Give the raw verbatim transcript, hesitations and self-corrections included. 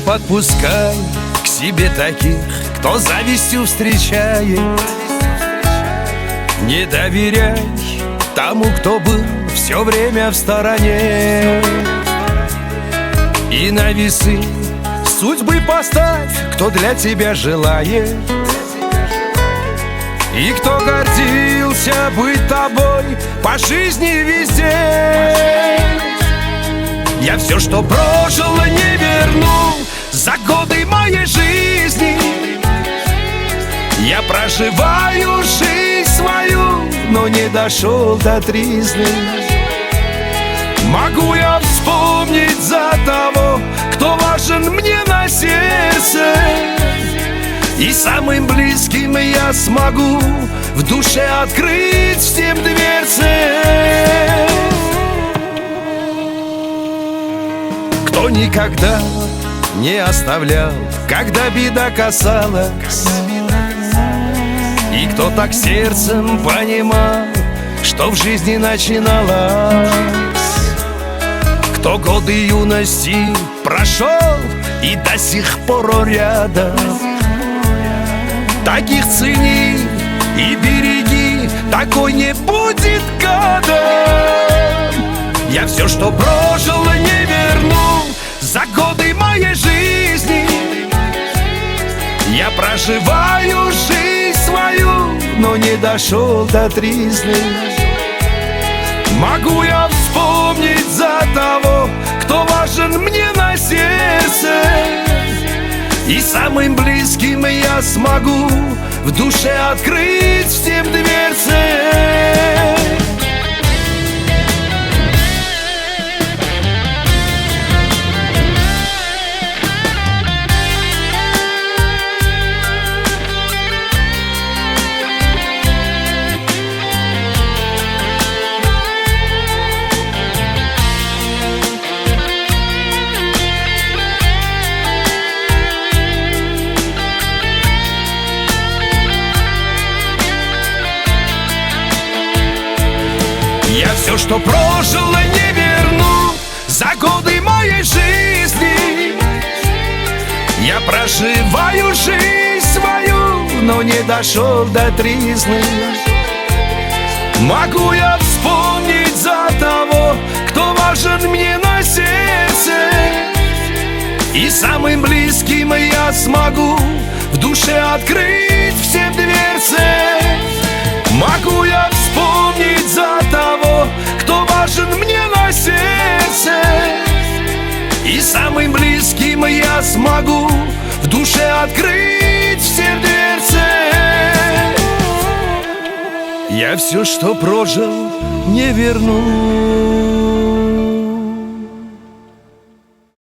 подпускай к себе таких, кто завистью встречает. Не доверяй тому, кто был все время в стороне. И на весы судьбы поставь, кто для тебя желает. И кто гордился быть тобой по жизни везде. Я все, что прожил, не верну за годы моей жизни. Я проживаю жизнь свою, но не дошел до тризны. Могу я вспомнить за того, кто важен мне на сердце, и самым близким я смогу в душе открыть всем дверцы. Кто никогда не оставлял, когда беда касалась, и кто так сердцем понимал, что в жизни начиналось. Кто годы юности прошел и до сих пор рядом, таких цени и береги, такой не будет гадом. Я все, что прожил, не верну за годы моей жизни. Я проживаю жизнь свою, но не дошел до тризны. Могу я вспомнить за того, кто важен мне на сердце, и самым близким я смогу в душе открыть всем дверцы. Я все, что прожил, не верну за годы моей жизни. Я проживаю жизнь свою, но не дошел до тризны. Могу я вспомнить за того, кто важен мне на сердце, и самым близким я смогу в душе открыть всем дверцы. Могу я вспомнить за того, кто важен мне на сердце, и самым близким я смогу в душе открыть все дверцы. Я все, что прожил, не верну